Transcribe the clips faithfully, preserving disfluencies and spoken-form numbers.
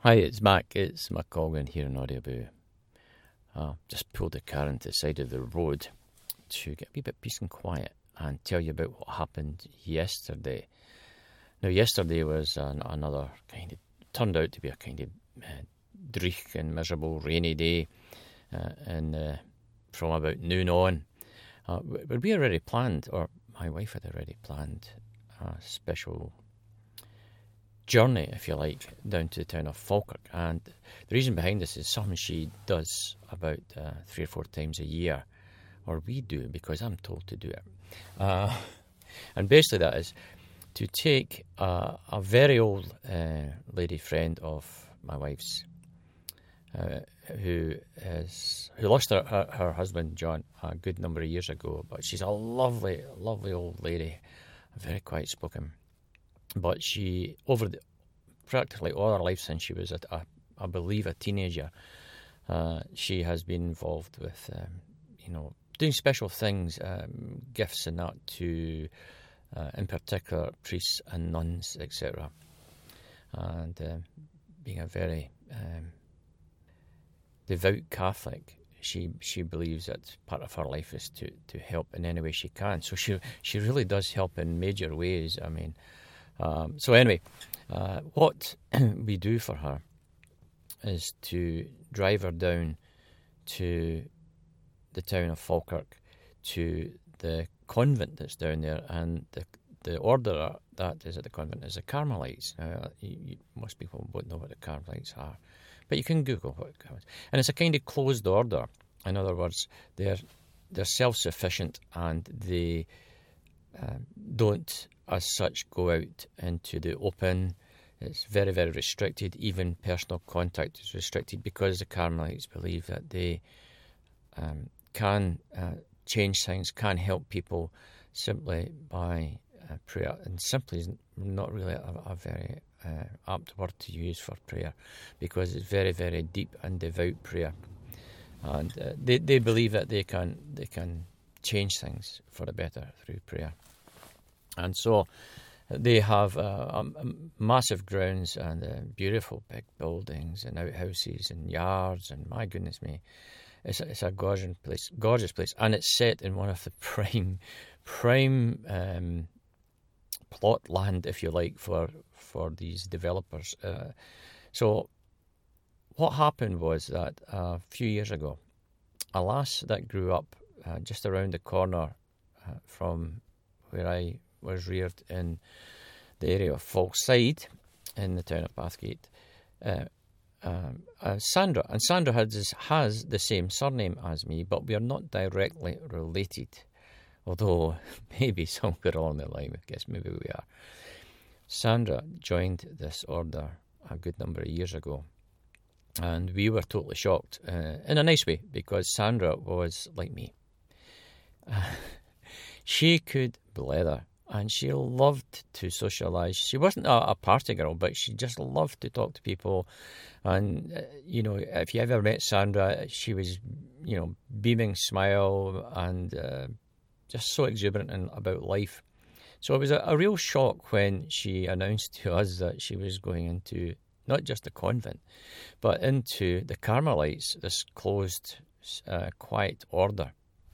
Hi, it's Mac. It's McColgan here in Audioboo. Uh, just pulled the car into the side of the road to get a wee bit peace and quiet and tell you about what happened yesterday. Now, yesterday was an, another kind of, turned out to be a kind of uh, dreich and miserable rainy day, uh, and uh, from about noon on. Uh, but we already planned, or my wife had already planned, a special journey, if you like, down to the town of Falkirk. And the reason behind this is something she does about uh, three or four times a year, or we do, because I'm told to do it. Uh, and basically that is to take uh, a very old uh, lady friend of my wife's, uh, who is who lost her, her, her husband, John, a good number of years ago. But she's a lovely, lovely old lady, very quiet spoken. But she, over the, practically all her life since she was, a, a, I believe, a teenager, uh, she has been involved with, um, you know, doing special things, um, gifts and that to, uh, in particular, priests and nuns, et cetera. And uh, being a very um, devout Catholic, she she believes that part of her life is to, to help in any way she can. So she she really does help in major ways. I mean. Um, so anyway, uh, what we do for her is to drive her down to the town of Falkirk, to the convent that's down there, and the the order that is at the convent is the Carmelites. Now, you, you, most people won't know what the Carmelites are, but you can Google what it is. And it's a kind of closed order. In other words, they're they're self-sufficient and they uh, don't, as such, go out into the open. It's very, very restricted. Even personal contact is restricted because the Carmelites believe that they um, can uh, change things, can help people simply by uh, prayer. And simply is not really a, a very uh, apt word to use for prayer, because it's very, very deep and devout prayer. And uh, they they believe that they can they can change things for the better through prayer. And so they have uh, um, massive grounds and uh, beautiful big buildings and outhouses and yards, and my goodness me, it's a, it's a gorgeous place, gorgeous place, and it's set in one of the prime, prime um, plot land, if you like, for for these developers. Uh, so what happened was that a few years ago, a lass that grew up uh, just around the corner uh, from where I was reared in the area of Fallside in the town of Bathgate, uh, um, uh, Sandra. And Sandra has, has the same surname as me, but we are not directly related, although maybe somewhere along the line, I guess maybe we are. Sandra joined this order a good number of years ago, and we were totally shocked, uh, in a nice way, because Sandra was like me. Uh, she could blether, and she loved to socialise. She wasn't a, a party girl, but she just loved to talk to people. And, uh, you know, if you ever met Sandra, she was, you know, beaming smile and uh, just so exuberant in, about life. So it was a, a real shock when she announced to us that she was going into not just the convent, but into the Carmelites, this closed, uh, quiet order.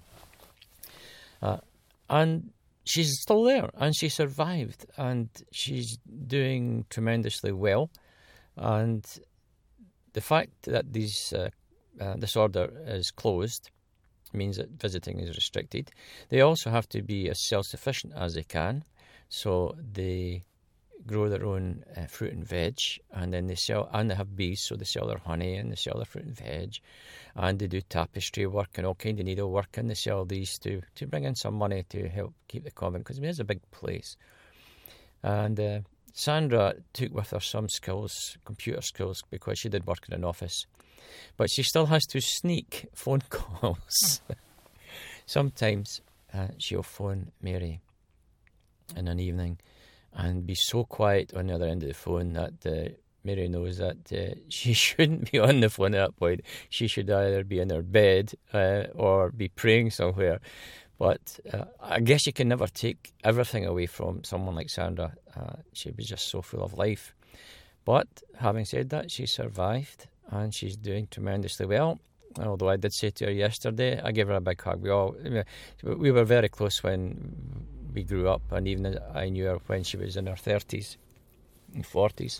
Uh, and she's still there, and she survived, and she's doing tremendously well. And the fact that these uh, uh, this order is closed means that visiting is restricted. They also have to be as self-sufficient as they can, so they grow their own uh, fruit and veg, and then they sell, and they have bees, so they sell their honey and they sell their fruit and veg, and they do tapestry work and all kind of needlework, and they sell these to to bring in some money to help keep the convent, because I mean, it's a big place. And uh, Sandra took with her some skills, computer skills, because she did work in an office, but she still has to sneak phone calls. Sometimes uh, she'll phone Mary in an evening and be so quiet on the other end of the phone that uh, Mary knows that uh, she shouldn't be on the phone at that point. She should either be in her bed uh, or be praying somewhere. But uh, I guess you can never take everything away from someone like Sandra. Uh, she was just so full of life. But having said that, she survived and she's doing tremendously well. Although I did say to her yesterday, I gave her a big hug. We all we were very close when we grew up, and even I knew her when she was in her thirties and forties.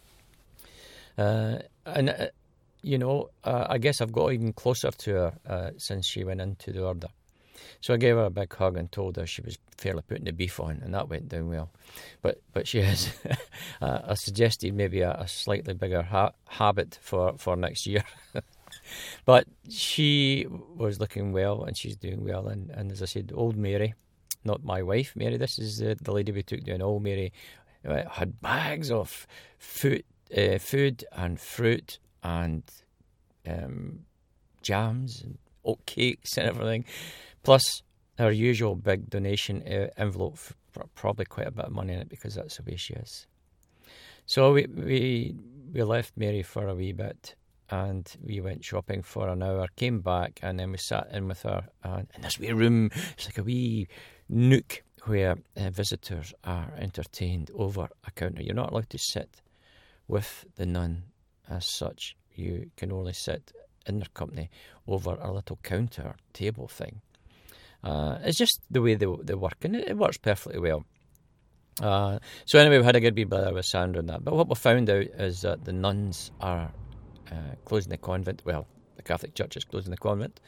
Uh, and uh, you know, uh, I guess I've got even closer to her uh, since she went into the order. So I gave her a big hug and told her she was fairly putting the beef on, and that went down well. But but she has, uh, I suggested maybe a, a slightly bigger ha- habit for, for next year. But she was looking well, and she's doing well. And, and as I said, old Mary, not my wife, Mary, this is the, the lady we took down. Old Mary uh, had bags of food, uh, food and fruit and um, jams and oat cakes and everything. Plus her usual big donation uh, envelope, probably quite a bit of money in it because that's the way she is. So we we we left Mary for a wee bit, and we went shopping for an hour, came back, and then we sat in with her uh, in this wee room. It's like a wee nook where uh, visitors are entertained over a counter. You're not allowed to sit with the nun as such. You can only sit in their company over a little counter table thing. Uh, it's just the way they, they work, and it, it works perfectly well. Uh, so anyway, we had a good wee bit with Sandra and that. But what we found out is that the nuns are uh, closing the convent. Well, the Catholic Church is closing the convent.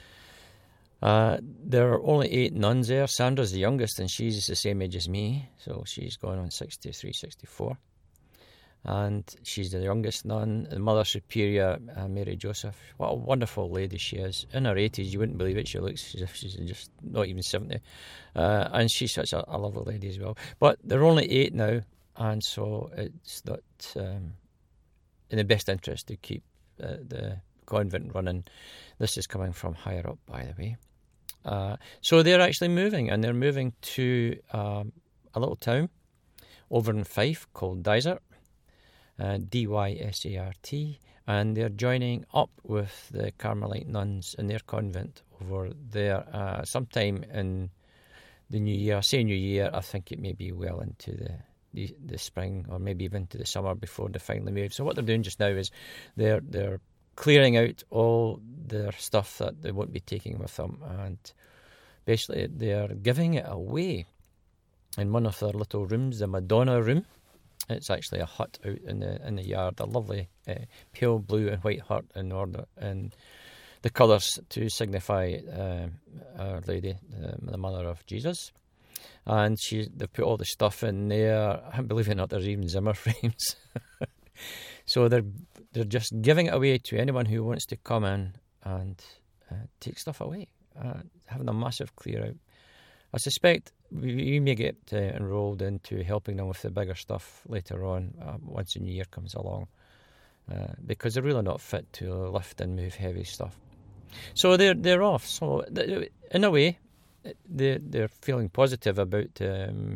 Uh, there are only eight nuns there. Sandra's the youngest, and she's the same age as me. So she's going on sixty-three, sixty-four. And she's the youngest nun, the Mother Superior, uh, Mary Joseph. What a wonderful lady she is. In her eighties, you wouldn't believe it. She looks as if she's just not even seventy. Uh, and she's such a, a lovely lady as well. But there are only eight now, and so it's not um, in the best interest to keep uh, the convent running. This is coming from higher up, by the way. Uh, so they're actually moving, and they're moving to um, a little town over in Fife called Dysart. Uh, D Y S A R T, and they're joining up with the Carmelite nuns in their convent over there uh, sometime in the new year. I say new year, I think it may be well into the, the the spring, or maybe even to the summer before they finally move. So what they're doing just now is they're they're clearing out all their stuff that they won't be taking with them, and basically they're giving it away in one of their little rooms, the Madonna room. It's actually a hut out in the in the yard, a lovely uh, pale blue and white hut in order, and the colours to signify uh, Our Lady, uh, the Mother of Jesus. And she they've put all the stuff in there. I believe it or not, there's even Zimmer frames. So they're they're just giving it away to anyone who wants to come in and uh, take stuff away, uh, having a massive clear out. I suspect we may get uh, enrolled into helping them with the bigger stuff later on, uh, once the new year comes along, uh, because they're really not fit to lift and move heavy stuff. So they're they're off. So in a way, they they're feeling positive about um,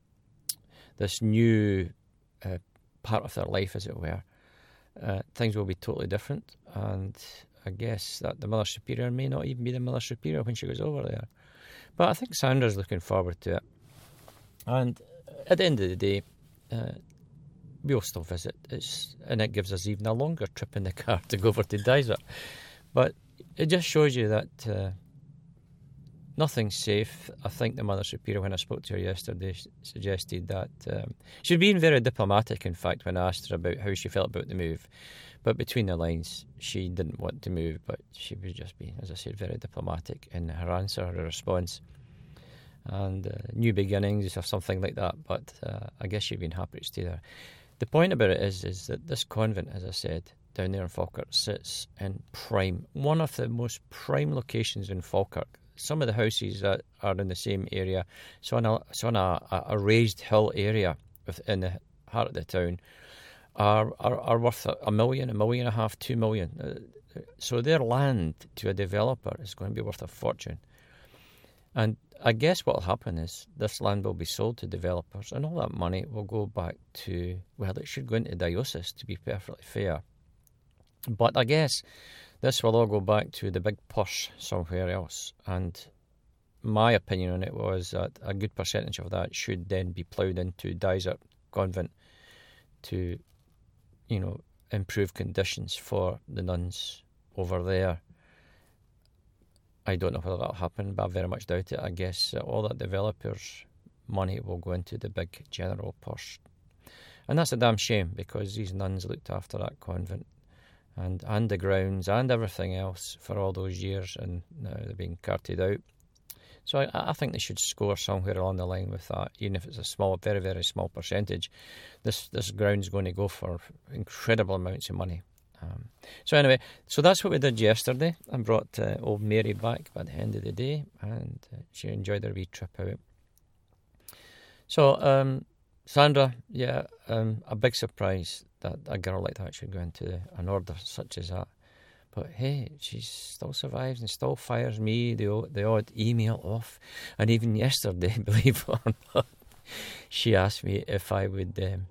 this new uh, part of their life, as it were. Uh, things will be totally different, and I guess that the Mother Superior may not even be the Mother Superior when she goes over there. But I think Sandra's looking forward to it. And at the end of the day, uh, we'll still visit. It's, and it gives us even a longer trip in the car to go over to Dysart. But it just shows you that uh, nothing's safe. I think the Mother Superior, when I spoke to her yesterday, suggested that um, she'd been very diplomatic, in fact, when I asked her about how she felt about the move. But between the lines, she didn't want to move, but she was just being, as I said, very diplomatic in her answer, her response. And uh, new beginnings or something like that, but uh, I guess she'd been happy to stay there. The point about it is, is that this convent, as I said, down there in Falkirk, sits in prime, one of the most prime locations in Falkirk. Some of the houses that are in the same area, so on a, so on a, a raised hill area within the heart of the town, Are, are are worth a million, a million and a half, two million. Uh, so their land to a developer is going to be worth a fortune. And I guess what will happen is this land will be sold to developers, and all that money will go back to, well, it should go into diocese, to be perfectly fair. But I guess this will all go back to the big purse somewhere else. And my opinion on it was that a good percentage of that should then be ploughed into Dysart Convent to you know, improve conditions for the nuns over there. I don't know whether that'll happen, but I very much doubt it. I guess uh, all that developers' money will go into the big general purse. And that's a damn shame, because these nuns looked after that convent and, and the grounds and everything else for all those years, and now they're being carted out. So I, I think they should score somewhere along the line with that, even if it's a small, very, very small percentage. This this ground's going to go for incredible amounts of money. Um, so anyway, so that's what we did yesterday. I brought uh, old Mary back by the end of the day, and uh, she enjoyed her wee trip out. So um, Sandra, yeah, um, a big surprise that a girl like that should go into an order such as that. But hey, she still survives and still fires me the the odd email off. And even yesterday, believe it or not, she asked me if I would um,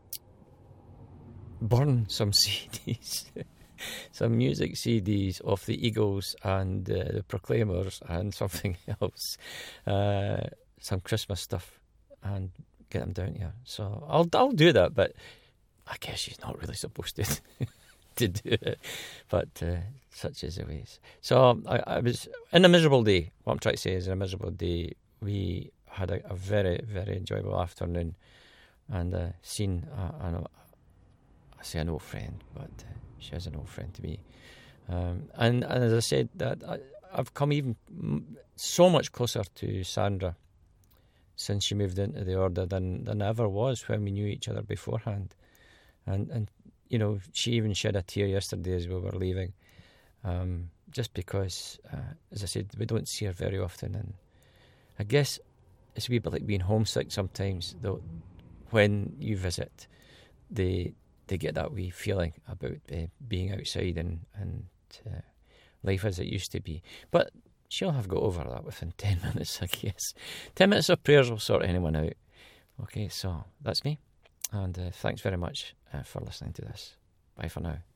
burn some C Ds, some music C Ds of the Eagles and uh, the Proclaimers and something else, uh, some Christmas stuff, and get them down here. So I'll I'll do that, but I guess she's not really supposed to. to do it, but uh, such is the ways. So I, I was in a miserable day. What I'm trying to say is, in a miserable day, we had a, a very, very enjoyable afternoon, and uh, seen uh, an, I say an old friend, but uh, she is an old friend to me. Um, and, and as I said, that I, I've come even m- so much closer to Sandra since she moved into the order than than I ever was when we knew each other beforehand, and and. You know, she even shed a tear yesterday as we were leaving, um, just because, uh, as I said, we don't see her very often. And I guess it's a wee bit like being homesick sometimes, though, when you visit, they they get that wee feeling about uh, being outside and, and uh, life as it used to be. But she'll have got over that within ten minutes, I guess. Ten minutes of prayers will sort anyone out. Okay, so that's me. And uh, thanks very much uh, for listening to this. Bye for now.